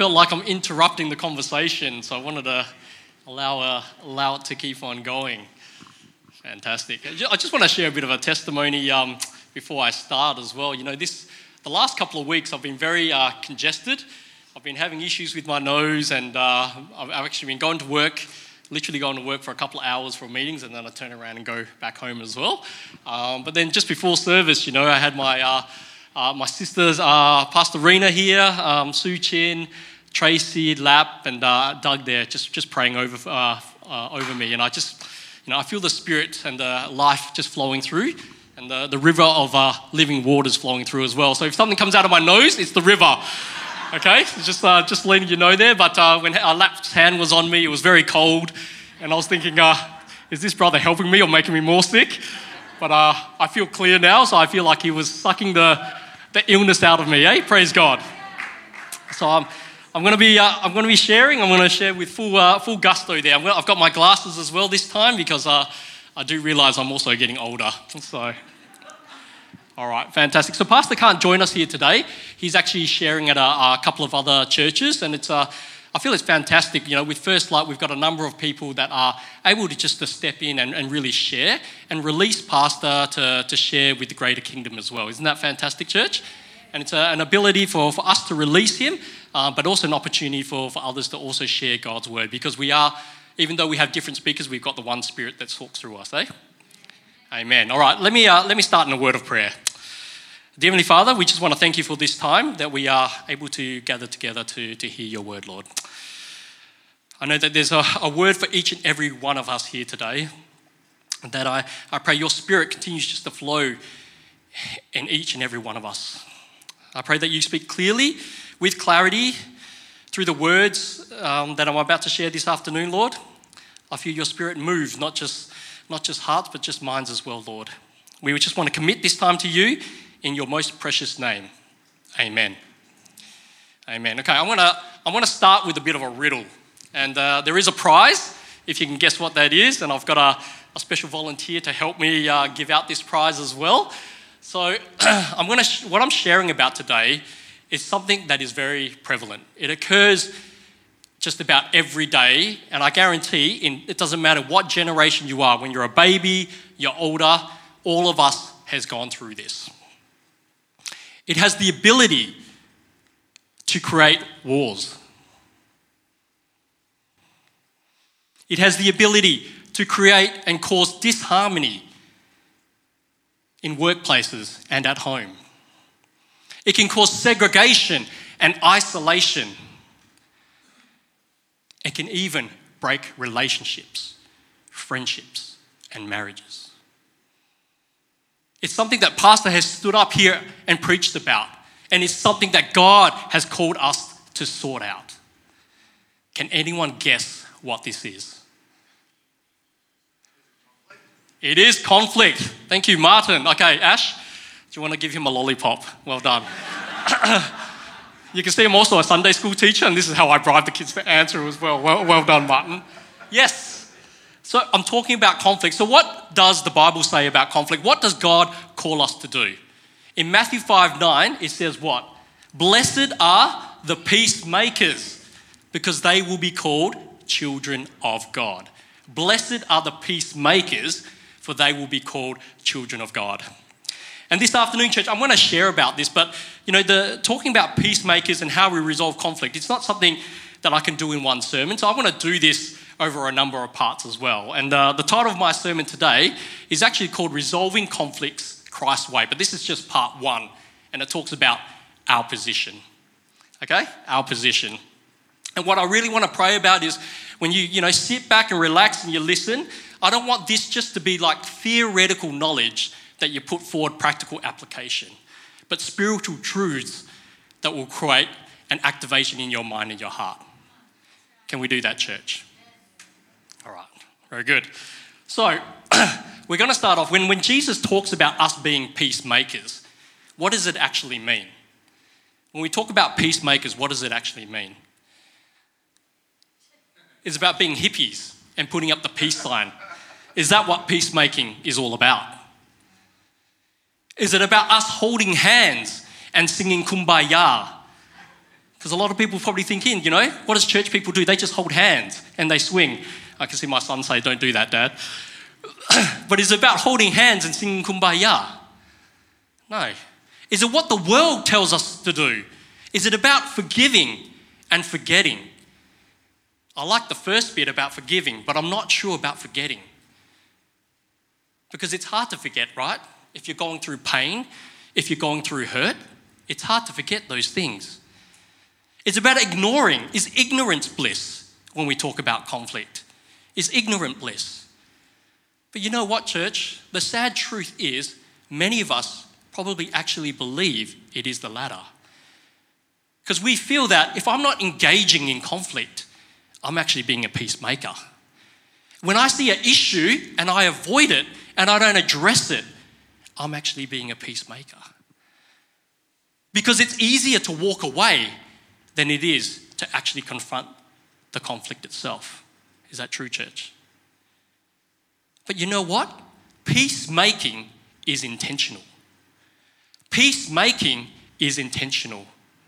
felt like I'm interrupting the conversation, so I wanted to allow it to keep on going. Fantastic. I just want to share a bit of a testimony before I start as well. The last couple of weeks I've been very congested. I've been having issues with my nose, and I've actually been literally going to work for a couple of hours for meetings, and then I turn around and go back home as well. But then just before service, I had my sisters, Pastor Rena here, Sue Chin, Tracy, Lap, and Doug there, just praying over me. And I feel the Spirit and the life just flowing through, and the river of living waters flowing through as well. So if something comes out of my nose, it's the river. Okay, just letting you know there. But when Lap's hand was on me, it was very cold, and I was thinking, is this brother helping me or making me more sick? But I feel clear now, so I feel like he was sucking the illness out of me. Praise God. So I'm going to be sharing. I'm going to share with full gusto there. I've got my glasses as well this time because I do realise I'm also getting older. So. All right, fantastic. So Pastor can't join us here today. He's actually sharing at a couple of other churches, and I feel it's fantastic. With First Light, we've got a number of people that are able to step in and really share and release Pastor to share with the greater kingdom as well. Isn't that fantastic, church? And it's an ability for us to release him, but also an opportunity for others to also share God's word, because even though we have different speakers, we've got the one Spirit that talks through us, Amen. All right, let me start in a word of prayer. Dear Heavenly Father, we just want to thank you for this time that we are able to gather together to hear your word, Lord. I know that there's a word for each and every one of us here today, and that I pray your Spirit continues just to flow in each and every one of us. I pray that you speak clearly, with clarity, through the words that I'm about to share this afternoon, Lord. I feel your Spirit move, not just hearts, but just minds as well, Lord. We just want to commit this time to you, in your most precious name. Amen. Amen. Okay, I want to start with a bit of a riddle. And there is a prize, if you can guess what that is. And I've got a special volunteer to help me give out this prize as well. So what I'm sharing about today is something that is very prevalent. It occurs just about every day. And I guarantee, it doesn't matter what generation you are, when you're a baby, you're older, all of us has gone through this. It has the ability to create wars. It has the ability to create and cause disharmony in workplaces and at home. It can cause segregation and isolation. It can even break relationships, friendships, and marriages. It's something that Pastor has stood up here and preached about, and it's something that God has called us to sort out. Can anyone guess what this is? It is conflict. Thank you, Martin. Okay, Ash, do you want to give him a lollipop? Well done. You can see I'm also a Sunday school teacher, and this is how I bribe the kids to answer as well. Well done, Martin. Yes. So I'm talking about conflict. So what does the Bible say about conflict? What does God call us to do? In Matthew 5:9, it says what? Blessed are the peacemakers, because they will be called children of God. Blessed are the peacemakers, for they will be called children of God. And this afternoon, church, I'm going to share about this, but talking about peacemakers and how we resolve conflict, it's not something that I can do in one sermon. So I want to do this over a number of parts as well. And the title of my sermon today is actually called Resolving Conflicts Christ's Way. But this is just part one, and it talks about our position. Okay? Our position. And what I really want to pray about is when you sit back and relax and you listen, I don't want this just to be like theoretical knowledge that you put forward practical application, but spiritual truths that will create an activation in your mind and your heart. Can we do that, church? All right, very good. So we're going to start off, when Jesus talks about us being peacemakers, what does it actually mean? When we talk about peacemakers, what does it actually mean? It's about being hippies and putting up the peace sign. Is that what peacemaking is all about? Is it about us holding hands and singing Kumbaya Because a lot of people probably think what does church people do? They just hold hands and they swing. I can see my son say, don't do that, Dad. But is it about holding hands and singing Kumbaya? No. Is it what the world tells us to do? Is it about forgiving and forgetting? I like the first bit about forgiving, but I'm not sure about forgetting. Because it's hard to forget, right? If you're going through pain, if you're going through hurt, it's hard to forget those things. It's about ignoring. Is ignorance bliss when we talk about conflict? Is ignorant bliss? But you know what, church? The sad truth is many of us probably actually believe it is the latter. Because we feel that if I'm not engaging in conflict, I'm actually being a peacemaker. When I see an issue and I avoid it and I don't address it, I'm actually being a peacemaker. Because it's easier to walk away than it is to actually confront the conflict itself. Is that true, church? But you know what? Peacemaking is intentional. Peacemaking is intentional.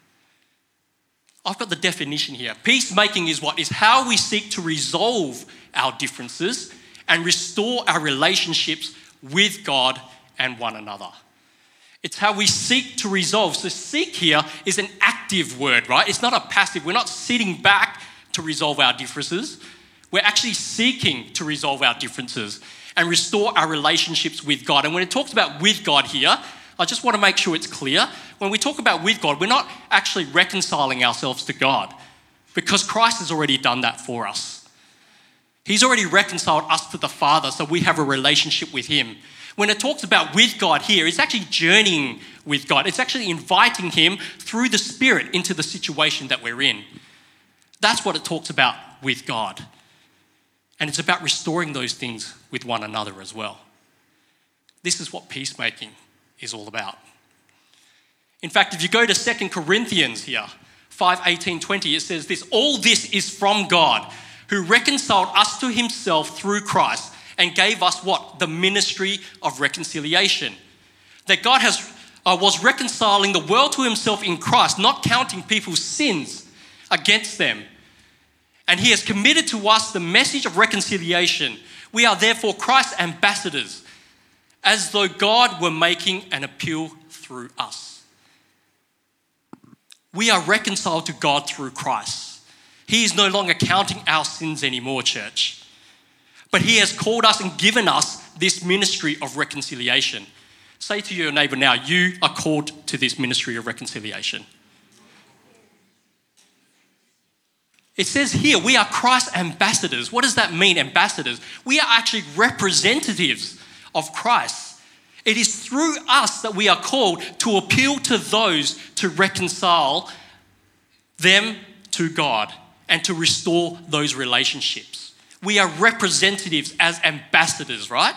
I've got the definition here. Peacemaking is what? Is how we seek to resolve our differences and restore our relationships with God and one another. It's how we seek to resolve. So seek here is an active word, right? It's not a passive. We're not sitting back to resolve our differences. We're actually seeking to resolve our differences and restore our relationships with God. And when it talks about with God here, I just want to make sure it's clear. When we talk about with God, we're not actually reconciling ourselves to God because Christ has already done that for us. He's already reconciled us to the Father, so we have a relationship with Him. When it talks about with God here, it's actually journeying with God. It's actually inviting Him through the Spirit into the situation that we're in. That's what it talks about with God. And it's about restoring those things with one another as well. This is what peacemaking is all about. In fact, if you go to 2 Corinthians here, 5:18-20, it says this: all this is from God, who reconciled us to Himself through Christ and gave us what? The ministry of reconciliation. That God was reconciling the world to Himself in Christ, not counting people's sins against them. And He has committed to us the message of reconciliation. We are therefore Christ's ambassadors, as though God were making an appeal through us. We are reconciled to God through Christ. He is no longer counting our sins anymore, church. But He has called us and given us this ministry of reconciliation. Say to your neighbour now, you are called to this ministry of reconciliation. It says here, we are Christ's ambassadors. What does that mean, ambassadors? We are actually representatives of Christ. It is through us that we are called to appeal to those to reconcile them to God and to restore those relationships. We are representatives as ambassadors, right?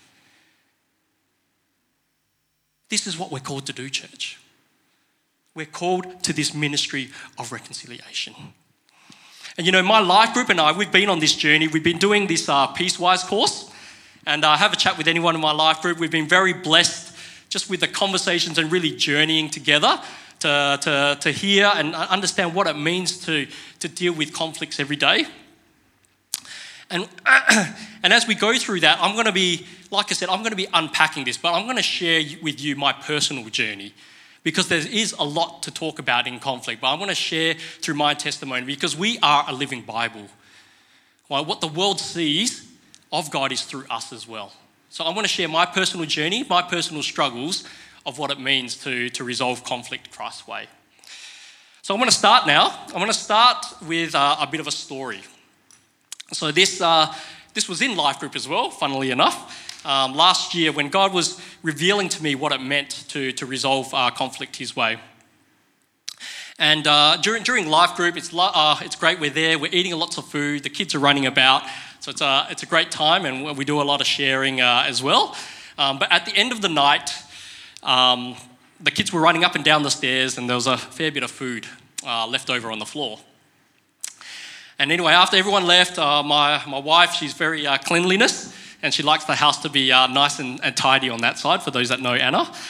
This is what we're called to do, church. We're called to this ministry of reconciliation. And my life group and I, we've been on this journey. We've been doing this Peacewise course. And I have a chat with anyone in my life group. We've been very blessed just with the conversations and really journeying together to hear and understand what it means to deal with conflicts every day. And as we go through that, I'm going to be, like I said, I'm going to be unpacking this, but I'm going to share with you my personal journey because there is a lot to talk about in conflict. But I'm going to share through my testimony because we are a living Bible. Well, what the world sees of God is through us as well. So I want to share my personal journey, my personal struggles of what it means to resolve conflict Christ's way. So I'm going to start now. I'm going to start with a bit of a story. So this was in life group as well, funnily enough. Last year when God was revealing to me what it meant to resolve conflict His way. And during life group, it's great. We're there. We're eating lots of food. The kids are running about. So it's a great time, and we do a lot of sharing as well. But at the end of the night, the kids were running up and down the stairs, and there was a fair bit of food left over on the floor. And anyway, after everyone left, my wife, she's very cleanliness, and she likes the house to be nice and tidy on that side, for those that know Anna.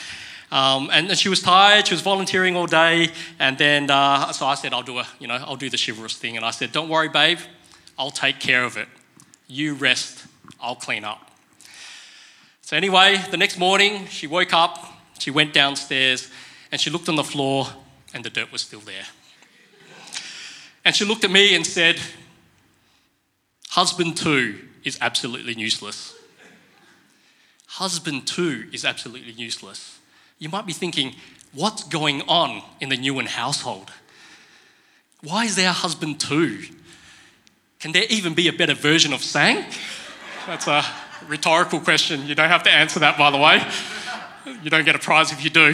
And she was tired. She was volunteering all day. And then, so I said, I'll do the chivalrous thing. And I said, don't worry, babe. I'll take care of it. You rest. I'll clean up. So anyway, the next morning, she woke up. She went downstairs and she looked on the floor and the dirt was still there. And she looked at me and said, husband 2 is absolutely useless. Husband 2 is absolutely useless. You might be thinking, what's going on in the Nguyen household? Why is there a husband 2? Can there even be a better version of Sang? That's a rhetorical question. You don't have to answer that, by the way. You don't get a prize if you do.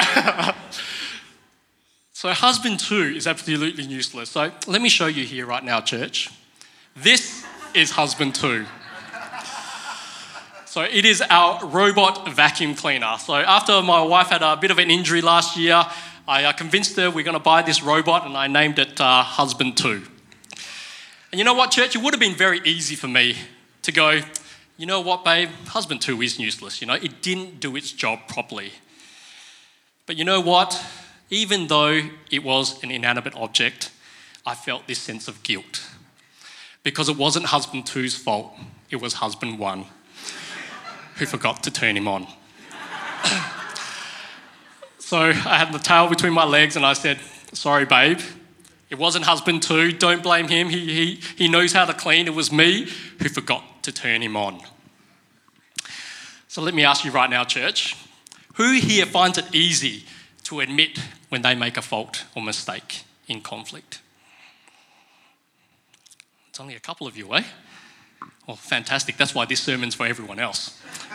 So husband 2 is absolutely useless. So let me show you here right now, church. This is husband 2. So it is our robot vacuum cleaner. So after my wife had a bit of an injury last year, I convinced her we're going to buy this robot and I named it husband 2. And you know what, church? It would have been very easy for me to go, you know what, babe? Husband 2 is useless. It didn't do its job properly. But you know what? Even though it was an inanimate object, I felt this sense of guilt. Because it wasn't husband 2's fault. It was husband 1 who forgot to turn him on. So I had the tail between my legs and I said, sorry, babe. It wasn't husband 2. Don't blame him. He knows how to clean. It was me who forgot to turn him on. So let me ask you right now, church. Who here finds it easy to admit when they make a fault or mistake in conflict? It's only a couple of you, eh? Well, fantastic. That's why this sermon's for everyone else.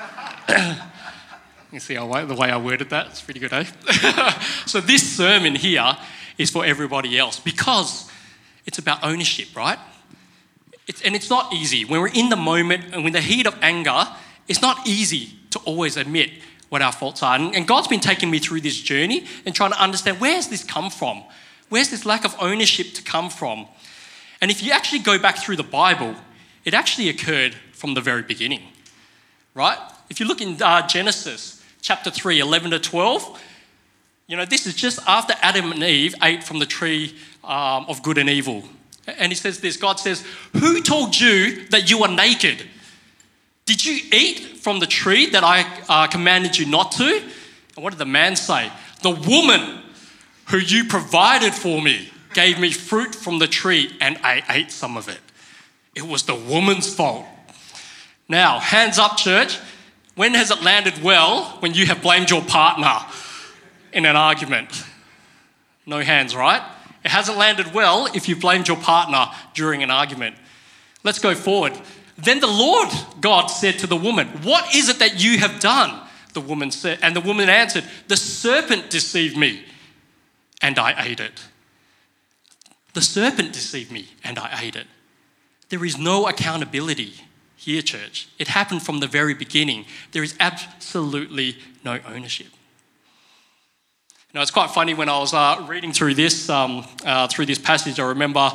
You see the way I worded that? It's pretty good, eh? So this sermon here is for everybody else because it's about ownership, right? It's not easy. When we're in the moment and in the heat of anger, it's not easy to always admit what our faults are. And God's been taking me through this journey and trying to understand, where's this come from? Where's this lack of ownership to come from? And if you actually go back through the Bible, it actually occurred from the very beginning, right? If you look in Genesis chapter 3, 11 to 12, this is just after Adam and Eve ate from the tree of good and evil. And he says this, God says, who told you that you are naked? Did you eat from the tree that I commanded you not to? And what did the man say? The woman who you provided for me gave me fruit from the tree and I ate some of it. It was the woman's fault. Now, hands up, church. When has it landed well when you have blamed your partner in an argument? No hands, right? It hasn't landed well if you blamed your partner during an argument. Let's go forward. Then the Lord God said to the woman, what is it that you have done? The woman said, and the woman answered, the serpent deceived me and I ate it. The serpent deceived me and I ate it. There is no accountability here, church. It happened from the very beginning. There is absolutely no ownership. It's quite funny when I was reading through this passage. I remember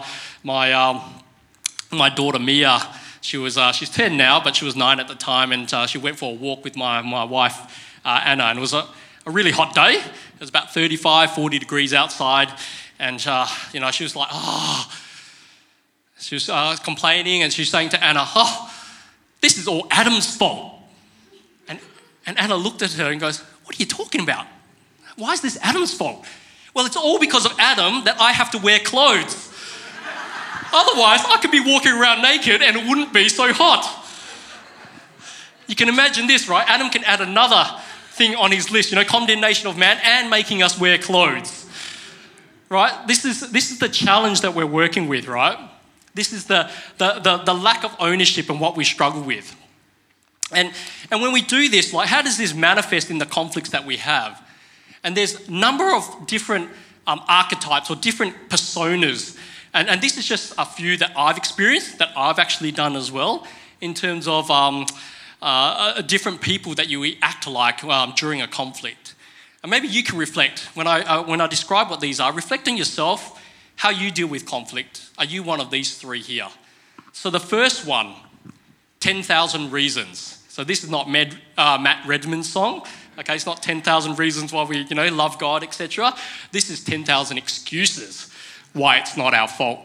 my daughter Mia. She's 10 now, but she was 9 at the time, and she went for a walk with my wife Anna, and it was a really hot day. It was about 35, 40 degrees outside, and she was like, she was complaining, and she's saying to Anna, this is all Adam's fault. And Anna looked at her and goes, what are you talking about? Why is this Adam's fault? Well, it's all because of Adam that I have to wear clothes. Otherwise, I could be walking around naked and it wouldn't be so hot. You can imagine this, right? Adam can add another thing on his list, condemnation of man and making us wear clothes. Right? This is the challenge that we're working with, right? This is the lack of ownership and what we struggle with. And when we do this, how does this manifest in the conflicts that we have? And there's a number of different archetypes or different personas. And this is just a few that I've experienced, that I've actually done as well, in terms of different people that you act like during a conflict. And maybe you can reflect. When I describe what these are, reflect on yourself, how you deal with conflict. Are you one of these three here? So the first one, 10,000 reasons. So this is not Matt Redman's song. Okay, it's not 10,000 reasons why we, love God, etc. This is 10,000 excuses why it's not our fault.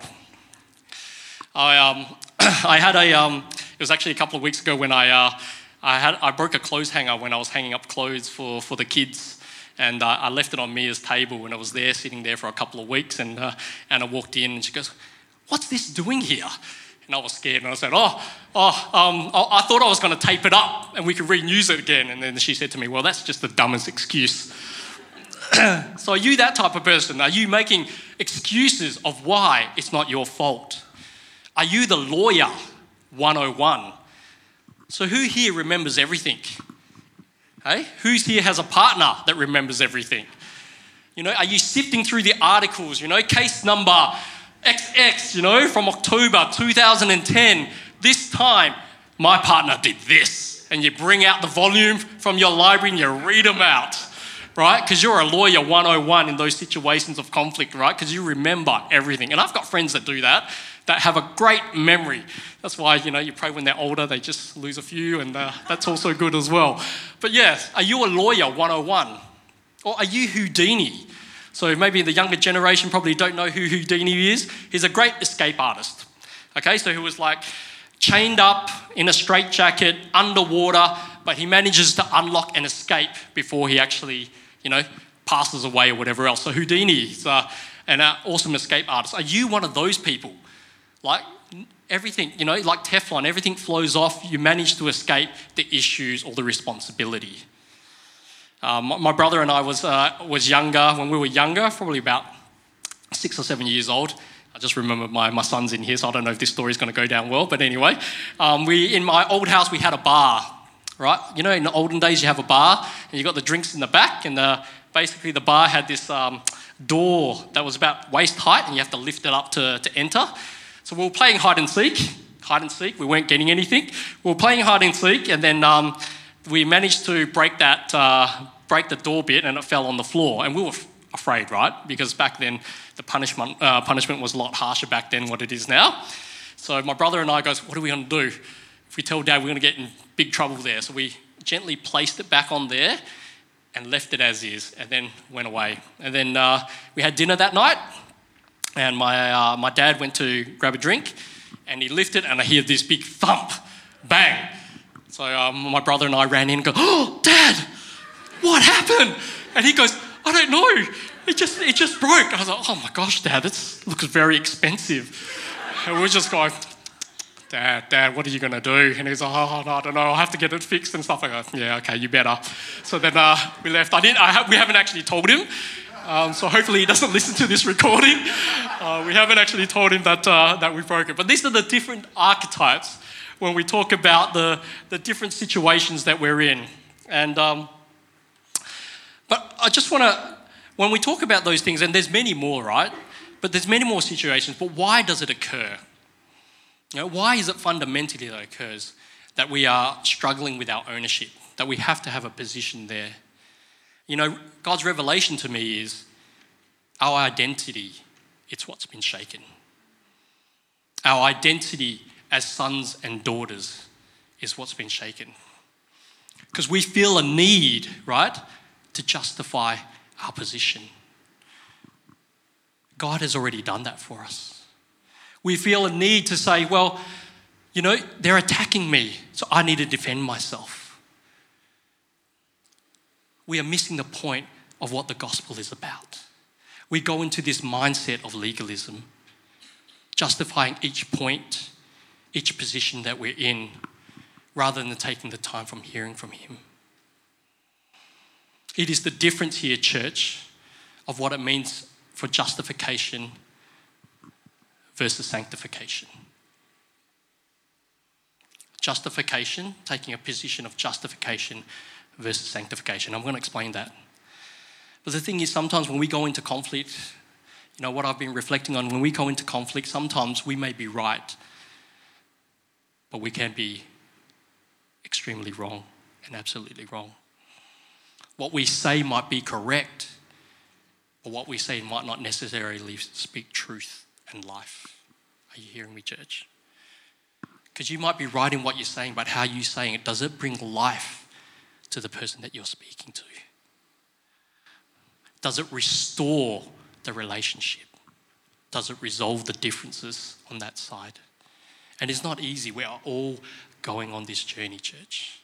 I had it was actually a couple of weeks ago when I broke a clothes hanger when I was hanging up clothes for the kids, and I left it on Mia's table, and I was sitting there for a couple of weeks, and I walked in, and she goes, "What's this doing here?" And I was scared, and I said, I thought I was going to tape it up and we could reuse it again. And then she said to me, "Well, that's just the dumbest excuse." So are you that type of person? Are you making excuses of why it's not your fault? Are you the lawyer 101? So who here remembers everything? Hey? Who's here has a partner that remembers everything? Are you sifting through the articles, case number XX, from October 2010, this time, my partner did this. And you bring out the volume from your library and you read them out, right? Because you're a lawyer 101 in those situations of conflict, right? Because you remember everything. And I've got friends that do that have a great memory. That's why, you pray when they're older, they just lose a few, and that's also good as well. But yes, are you a lawyer 101? Or are you Houdini? So maybe the younger generation probably don't know who Houdini is. He's a great escape artist. Okay, so he was chained up in a straitjacket, underwater, but he manages to unlock and escape before he actually, passes away or whatever else. So Houdini is an awesome escape artist. Are you one of those people? Everything, like Teflon, everything flows off. You manage to escape the issues or the responsibility. My brother and I was younger, when we were younger, probably about 6 or 7 years old. I just remember my son's in here, so I don't know if this story's going to go down well, but anyway. In my old house, we had a bar, right? In the olden days, you have a bar, and you got the drinks in the back, and basically the bar had this door that was about waist height, and you have to lift it up to enter. So we were playing hide and seek. We weren't getting anything. We were playing hide and seek, and then we managed to break the door bit, and it fell on the floor. And we were afraid, right? Because back then, the punishment was a lot harsher back then what it is now. So my brother and I goes, "What are we going to do? If we tell Dad, we're going to get in big trouble there." So we gently placed it back on there and left it as is, and then went away. And then we had dinner that night, and my dad went to grab a drink, and he lifted, and I hear this big thump, bang. So my brother and I ran in and go, "Oh, Dad, what happened?" And he goes, "I don't know. It just broke." I was like, "Oh my gosh, Dad, this looks very expensive." And we were just going, Dad, what are you going to do?" And he's like, "Oh, no, I don't know. I'll have to get it fixed and stuff." I go, "Yeah, okay, you better." So then we left. We haven't actually told him. So hopefully he doesn't listen to this recording. We haven't actually told him that we broke it. But these are the different archetypes when we talk about the different situations that we're in. And but I just want to, when we talk about those things, and there's many more, right? But there's many more situations. But why does it occur? Why is it fundamentally that it occurs that we are struggling with our ownership, that we have to have a position there? God's revelation to me is our identity, it's what's been shaken. Our identity as sons and daughters is what's been shaken. Because we feel a need, right, to justify our position. God has already done that for us. We feel a need to say, well, they're attacking me, so I need to defend myself. We are missing the point of what the gospel is about. We go into this mindset of legalism, justifying each point, each position that we're in, rather than taking the time from hearing from Him. It is the difference here, church, of what it means for justification versus sanctification. Justification, taking a position of justification versus sanctification. I'm going to explain that. But the thing is, sometimes when we go into conflict, what I've been reflecting on, when we go into conflict, sometimes we may be right, but we can be extremely wrong and absolutely wrong. What we say might be correct, but what we say might not necessarily speak truth and life. Are you hearing me, church? Because you might be right in what you're saying, but how you're saying it, does it bring life to the person that you're speaking to? Does it restore the relationship? Does it resolve the differences on that side? And it's not easy. We are all going on this journey, church.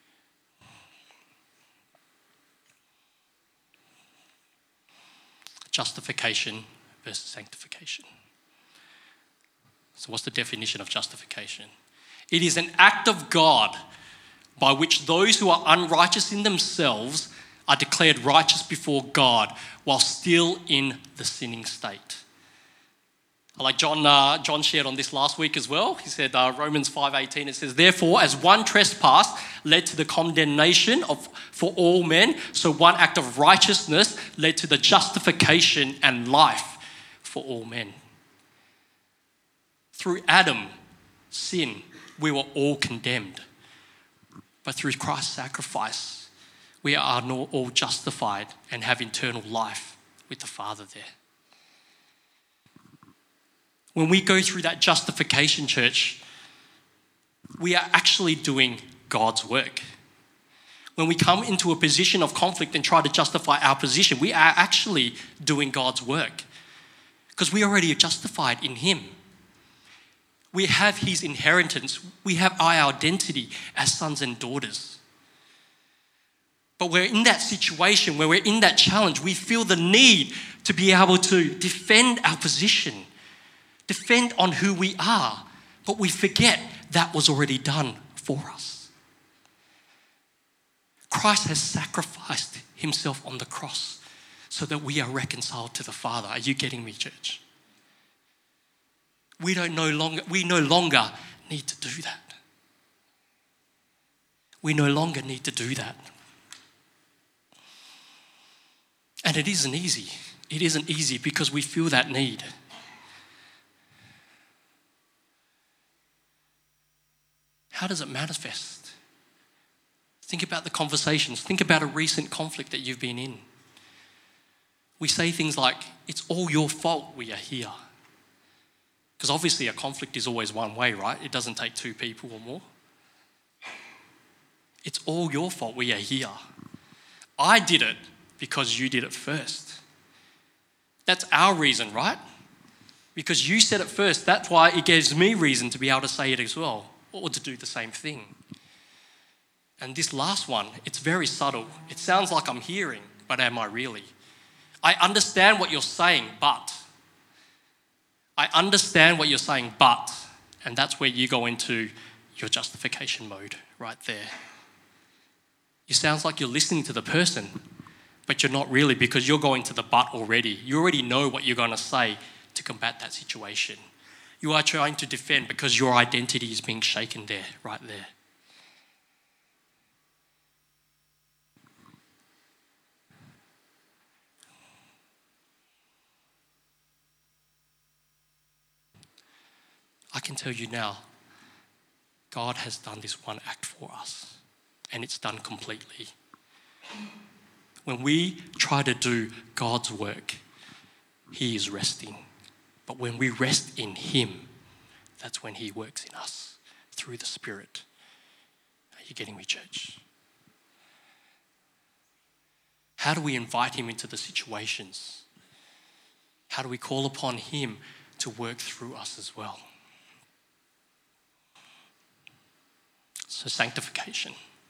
Justification versus sanctification. So what's the definition of justification? It is an act of God by which those who are unrighteous in themselves are declared righteous before God while still in the sinning state. Like John shared on this last week as well. He said, Romans 5:18, it says, therefore, as one trespass led to the condemnation for all men, so one act of righteousness led to the justification and life for all men. Through Adam, sin, we were all condemned. But through Christ's sacrifice, we are all justified and have eternal life with the Father there. When we go through that justification, church, we are actually doing God's work. When we come into a position of conflict and try to justify our position, we are actually doing God's work because we already are justified in Him. We have His inheritance. We have our identity as sons and daughters. But we're in that situation where we're in that challenge. We feel the need to be able to defend our position, defend on who we are, but we forget that was already done for us. Christ has sacrificed Himself on the cross so that we are reconciled to the Father. Are you getting me, church? We no longer need to do that. We no longer need to do that. And it isn't easy. It isn't easy because we feel that need. How does it manifest? Think about the conversations. Think about a recent conflict that you've been in. We say things like, it's all your fault we are here. Because obviously a conflict is always one way, right? It doesn't take two people or more. It's all your fault we are here. I did it because you did it first. That's our reason, right? Because you said it first. That's why it gives me reason to be able to say it as well, or to do the same thing. And this last one, it's very subtle. It sounds like I'm hearing, but am I really? I understand what you're saying, but. I understand what you're saying, but. And that's where you go into your justification mode right there. It sounds like you're listening to the person, but you're not really, because you're going to the but already. You already know what you're going to say to combat that situation. You are trying to defend because your identity is being shaken there, right there. I can tell you now, God has done this one act for us, and it's done completely. When we try to do God's work, He is resting. But when we rest in Him, that's when He works in us through the Spirit. Are you getting me, church? How do we invite Him into the situations? How do we call upon Him to work through us as well? So sanctification.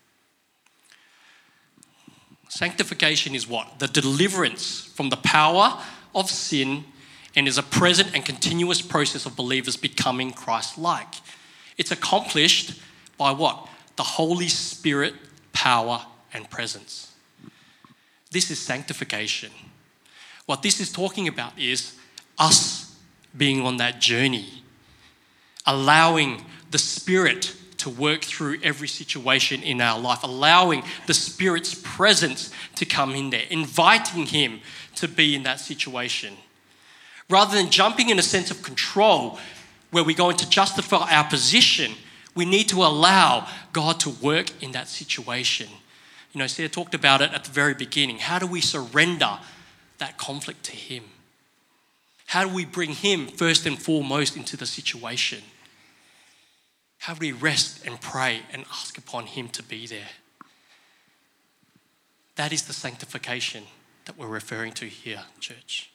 Sanctification is what? The deliverance from the power of sin, and is a present and continuous process of believers becoming Christ-like. It's accomplished by what? The Holy Spirit power and presence. This is sanctification. What this is talking about is us being on that journey, allowing the Spirit to work through every situation in our life, allowing the Spirit's presence to come in there, inviting Him to be in that situation. Rather than jumping in a sense of control where we're going to justify our position, we need to allow God to work in that situation. You know, Sarah talked about it at the very beginning. How do we surrender that conflict to Him? How do we bring Him first and foremost into the situation? How do we rest and pray and ask upon him to be there? That is the sanctification that we're referring to here, church.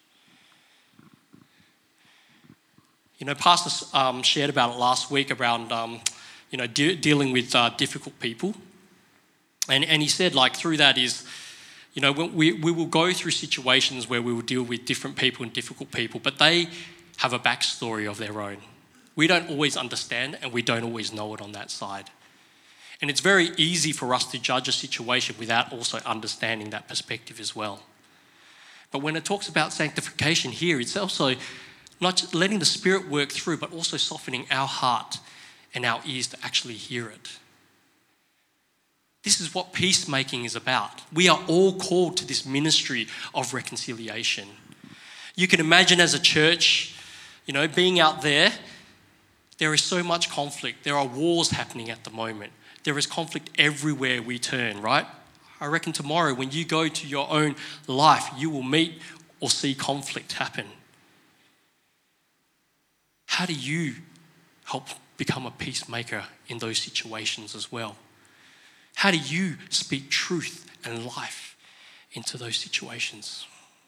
You know, Pastor shared about it last week around, dealing with difficult people. And he said, like, through that is, you know, we will go through situations where we will deal with different people and difficult people, but they have a backstory of their own. We don't always understand and we don't always know it on that side. And it's very easy for us to judge a situation without also understanding that perspective as well. But when it talks about sanctification here, it's also not just letting the Spirit work through, but also softening our heart and our ears to actually hear it. This is what peacemaking is about. We are all called to this ministry of reconciliation. You can imagine as a church, you know, being out there, there is so much conflict. There are wars happening at the moment. There is conflict everywhere we turn, right? I reckon tomorrow when you go to your own life, you will meet or see conflict happen. How do you help become a peacemaker in those situations as well? How do you speak truth and life into those situations?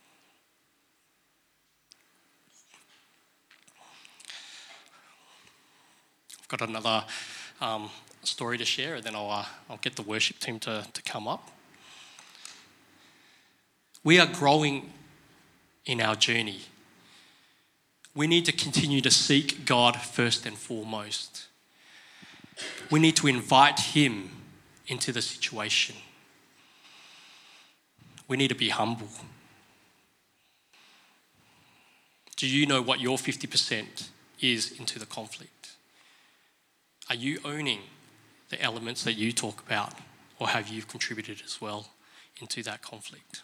I've got another story to share, and then I'll get the worship team to come up. We are growing in our journey. We need to continue to seek God first and foremost. We need to invite him into the situation. We need to be humble. Do you know what your 50% is into the conflict? Are you owning the elements that you talk about, or have you contributed as well into that conflict?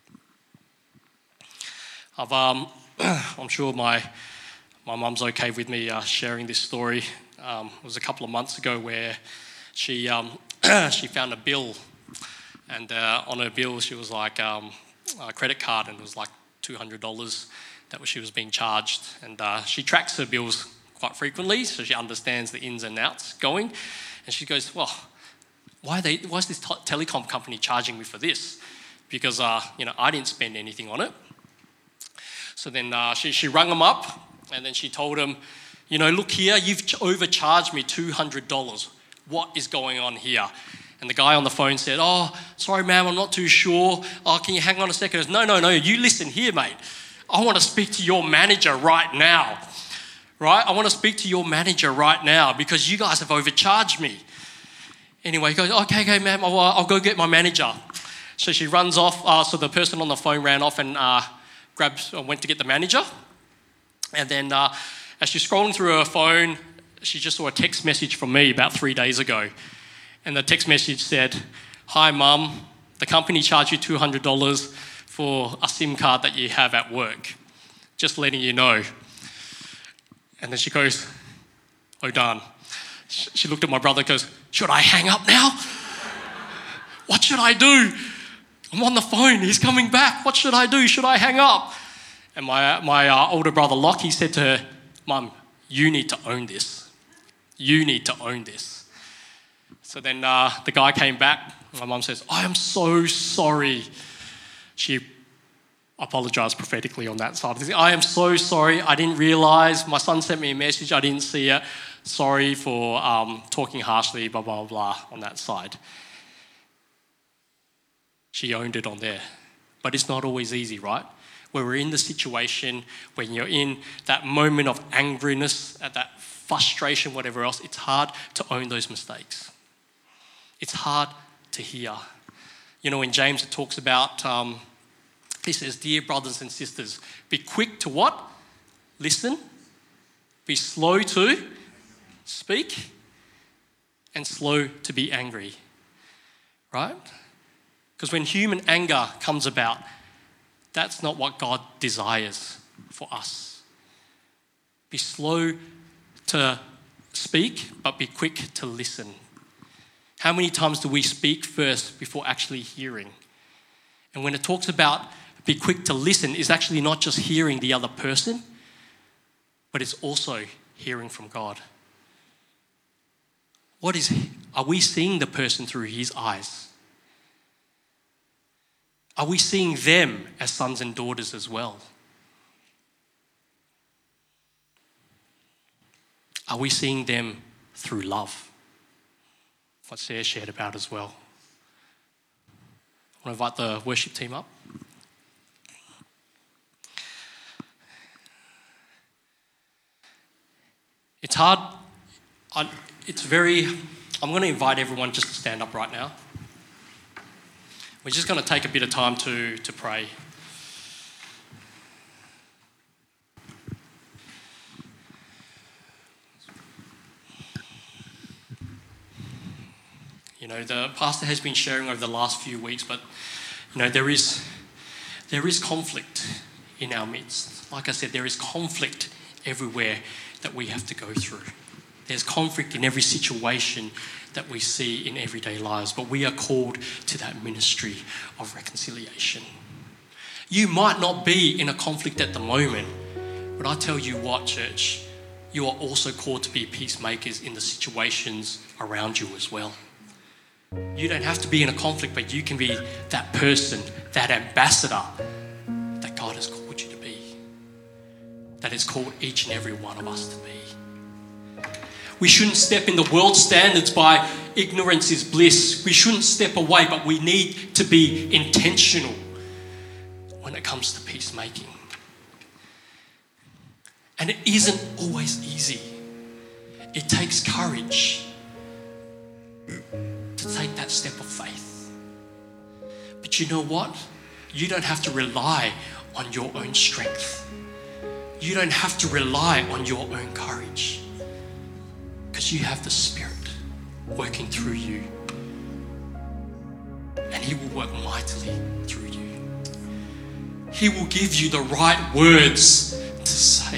I'm sure my mum's okay with me sharing this story. It was a couple of months ago where she found a bill, and on her bill she was like a credit card, and it was like $200 that she was being charged. And she tracks her bills quite frequently, so she understands the ins and outs going. And she goes, well, why is this telecom company charging me for this? Because I didn't spend anything on it. So then she rung them up, and then she told them, look here, you've overcharged me $200. What is going on here? And the guy on the phone said, oh, sorry, ma'am, I'm not too sure. Oh, can you hang on a second? He goes, no, you listen here, mate. I want to speak to your manager right now. Right? I want to speak to your manager right now because you guys have overcharged me. Anyway, he goes, okay, ma'am, I'll go get my manager. So she runs off. So the person on the phone ran off and went to get the manager. And then as she's scrolling through her phone, she just saw a text message from me about 3 days ago. And the text message said, hi, Mum, the company charged you $200 for a SIM card that you have at work. Just letting you know. And then she goes, oh, darn. She looked at my brother and goes, should I hang up now? What should I do? I'm on the phone. He's coming back. What should I do? Should I hang up? And my older brother, Lockie, said to her, Mum, you need to own this. You need to own this. So then the guy came back. My mum says, I am so sorry. She apologised prophetically on that side. I am so sorry. I didn't realise. My son sent me a message. I didn't see it. Sorry for talking harshly, blah, blah, blah, on that side. She owned it on there. But it's not always easy, right? Where we're in the situation, when you're in that moment of angriness, at that frustration, whatever else, it's hard to own those mistakes. It's hard to hear. In James it talks about, he says, dear brothers and sisters, be quick to what? Listen. Be slow to speak. And slow to be angry. Right? Because when human anger comes about, that's not what God desires for us. Be slow to speak, but be quick to listen. How many times do we speak first before actually hearing? And when it talks about be quick to listen, it's actually not just hearing the other person, but it's also hearing from God. Are we seeing the person through his eyes? Are we seeing them as sons and daughters as well? Are we seeing them through love? What Sarah shared about as well. I want to invite the worship team up. It's hard. I'm going to invite everyone just to stand up right now. We're just going to take a bit of time to pray. You know, the pastor has been sharing over the last few weeks, but you know, there is conflict in our midst. Like I said, there is conflict everywhere that we have to go through. There's conflict in every situation that we see in everyday lives, but we are called to that ministry of reconciliation. You might not be in a conflict at the moment, but I tell you what, church, you are also called to be peacemakers in the situations around you as well. You don't have to be in a conflict, but you can be that person, that ambassador that God has called you to be, that has called each and every one of us to be. We shouldn't step in the world standards by ignorance is bliss. We shouldn't step away, but we need to be intentional when it comes to peacemaking. And it isn't always easy. It takes courage to take that step of faith. But you know what? You don't have to rely on your own strength. You don't have to rely on your own courage, because you have the Spirit working through you, and He will work mightily through you. He will give you the right words to say.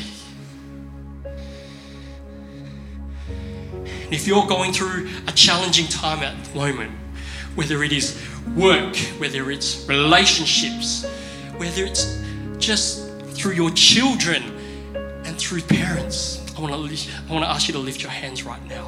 And if you're going through a challenging time at the moment, whether it is work, whether it's relationships, whether it's just through your children and through parents, I want to ask you to lift your hands right now.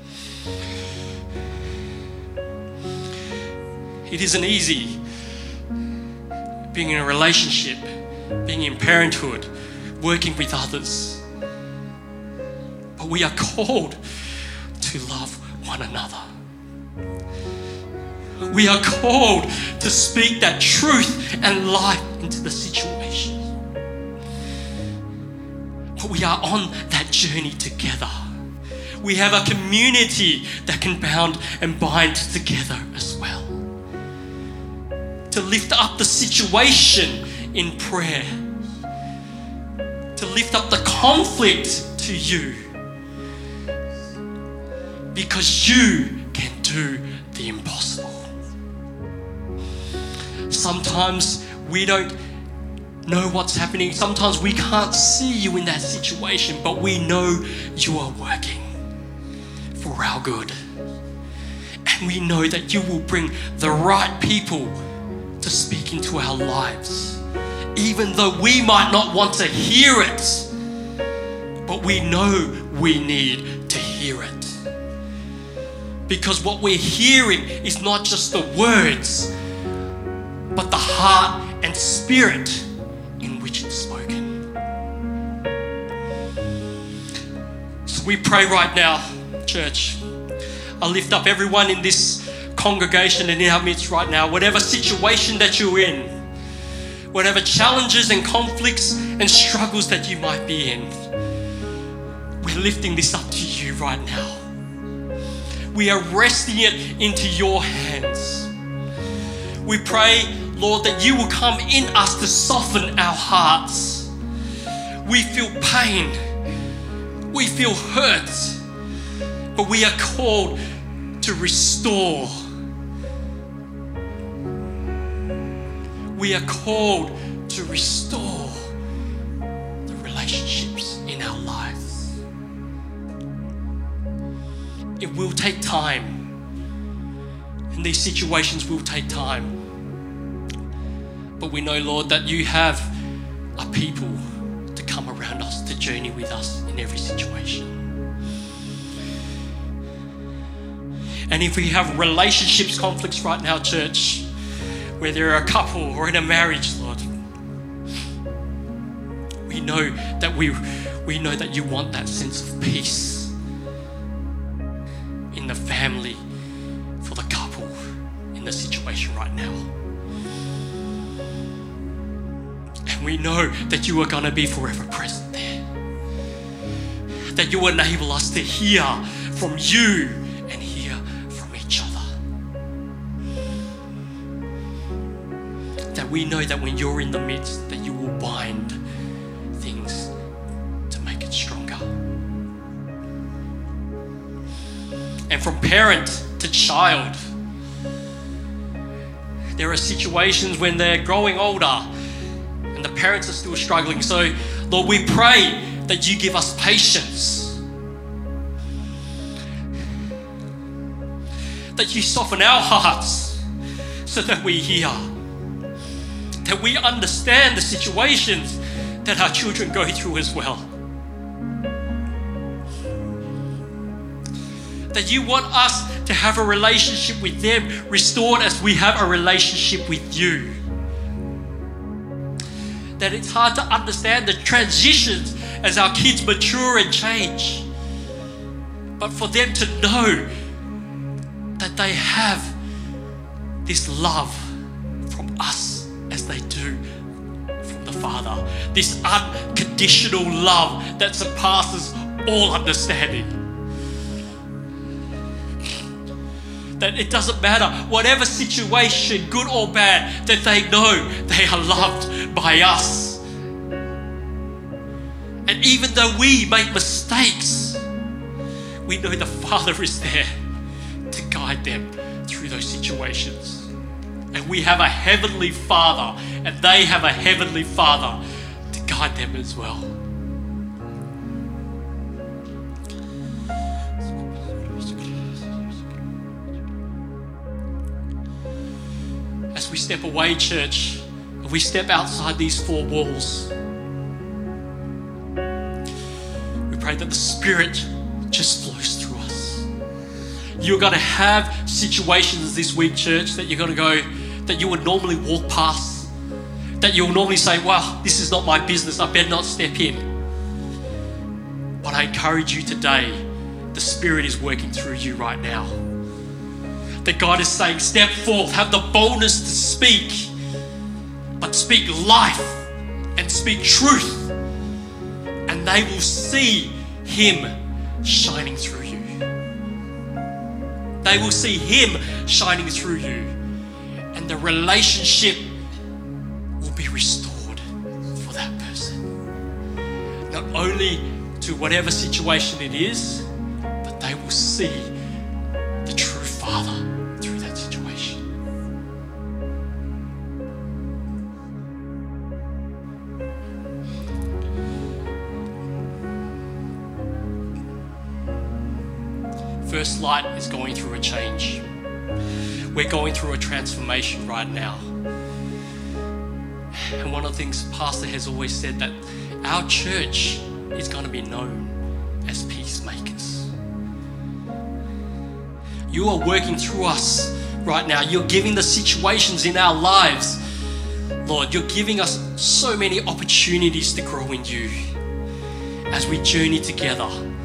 It isn't easy being in a relationship, being in parenthood, working with others. But we are called to love one another. We are called to speak that truth and life into the situation. But we are on that journey together. We have a community that can bound and bind together as well. To lift up the situation in prayer. To lift up the conflict to you. Because you can do the impossible. Sometimes we don't know what's happening. Sometimes we can't see you in that situation, but we know you are working for our good. And we know that you will bring the right people to speak into our lives, even though we might not want to hear it, but we know we need to hear it. Because what we're hearing is not just the words, but the heart and spirit in which it's spoken. So we pray right now, church. I lift up everyone in this congregation and in our midst right now, whatever situation that you're in, whatever challenges and conflicts and struggles that you might be in, we're lifting this up to you right now. We are resting it into your hands. We pray, Lord, that you will come in us to soften our hearts. We feel pain. We feel hurt. But we are called to restore. We are called to restore the relationships in our lives. It will take time, and these situations will take time. But we know, Lord, that you have a people to come around us, to journey with us in every situation. And if we have relationships conflicts right now, church, where they're a couple or in a marriage, Lord, we know that you want that sense of peace in the family, for the couple, in the situation right now. And we know that you are going to be forever present there. That you enable us to hear from you and hear from each other. That we know that when you're in the midst, that you will bind things to make it stronger. And from parent to child, there are situations when they're growing older and the parents are still struggling. So, Lord, we pray that you give us patience, that you soften our hearts so that we hear, that we understand the situations that our children go through as well. That you want us to have a relationship with them restored as we have a relationship with you. That it's hard to understand the transitions as our kids mature and change. But for them to know that they have this love from us as they do from the Father. This unconditional love that surpasses all understanding. That it doesn't matter, whatever situation, good or bad, that they know they are loved by us. And even though we make mistakes, we know the Father is there to guide them through those situations. And we have a heavenly Father, and they have a heavenly Father to guide them as well. As we step away, church, and we step outside these four walls, we pray that the Spirit just flows through us. You're going to have situations this week, church, that you're going to go, that you would normally walk past, that you'll normally say, wow, this is not my business, I better not step in. But I encourage you today, the Spirit is working through you right now. That God is saying, step forth, have the boldness to speak, but speak life and speak truth, and they will see Him shining through you. They will see Him shining through you, and the relationship will be restored for that person. Not only to whatever situation it is, but they will see the true Father through that situation. First Light is going through a change. We're going through a transformation right now. And one of the things Pastor has always said, that our church is going to be known as peacemakers. You are working through us right now. You're giving the situations in our lives, Lord, you're giving us so many opportunities to grow in you as we journey together.